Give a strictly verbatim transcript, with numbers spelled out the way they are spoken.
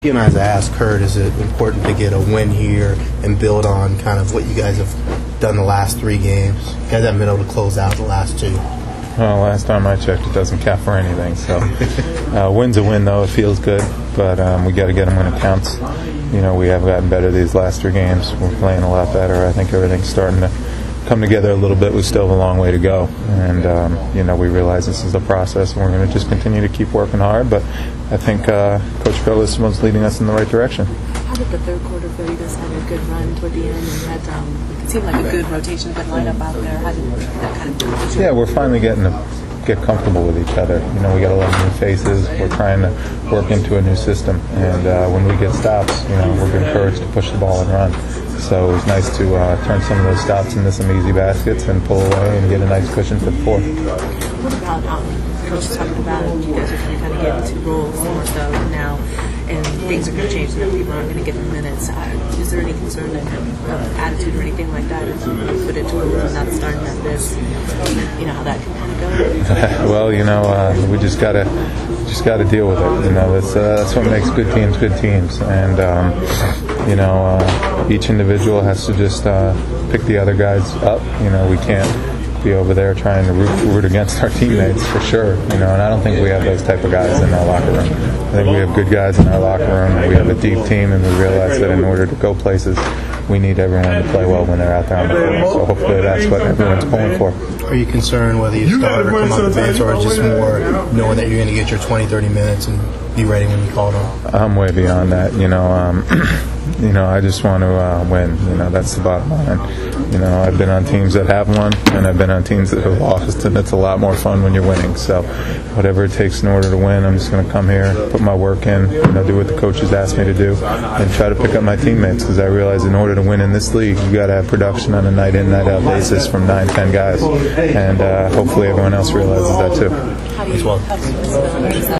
You know, as I asked Kurt, is it important to get a win here and build on kind of what you guys have done the last three games? You guys haven't been able to close out the last two. Well, last time I checked, it doesn't count for anything. So, uh, win's a win, though. It feels good, but um, we got to get them when it counts. You know, we have gotten better these last three games. We're playing a lot better. I think everything's starting to come together a little bit. We still have a long way to go, and um, you know, we realize this is a process, and we're going to just continue to keep working hard. But I think uh, Coach Phillips was leading us in the right direction. How did the third quarter feel? You guys had a good run toward the end, and had um, it seemed like a good rotation, good lineup out there. How did that kind of feel? Yeah, we're finally getting to get comfortable with each other. You know, we got a lot of new faces. We're trying to work into a new system, and uh, when we get stops, you know, we're encouraged to push the ball and run. So it was nice to uh, turn some of those stops into some easy baskets and pull away and get a nice cushion for the fourth. What about um, Coach talking about you guys are going to kind of get into roles more so now, and things are going to change, and that people aren't going to get the minutes. Uh, is there any concern that uh, attitude or anything like that if you put into a role and not starting at this? You know how that can kind of go. Well, you know, uh, we just gotta just gotta deal with it. You know, that's uh, that's what makes good teams good teams, and um, you know, uh, each individual has to just uh, pick the other guys up. You know, we can't be over there trying to root, root against our teammates for sure. You know, and I don't think we have those type of guys in our locker room. I think we have good guys in our locker room, and we have a deep team, and we realize that in order to go places, we need everyone to play well when they're out there on the field. So hopefully that's what everyone's pulling for. Are you concerned whether you start or come off the bench, or just more knowing that you're going to get your twenty, thirty minutes and be ready when you call on? I'm way beyond that. You know, um, you know, I just want to uh, win. You know, that's the bottom line. You know, I've been on teams that have won, and I've been on teams that have lost, and it's a lot more fun when you're winning. So whatever it takes in order to win, I'm just going to come here, put my work in, you know, do what the coaches asked me to do, and try to pick up my teammates, because I realize in order to win in this league, you got to have production on a night in, night out basis from nine, ten guys, and uh, hopefully everyone else realizes that too. How do you,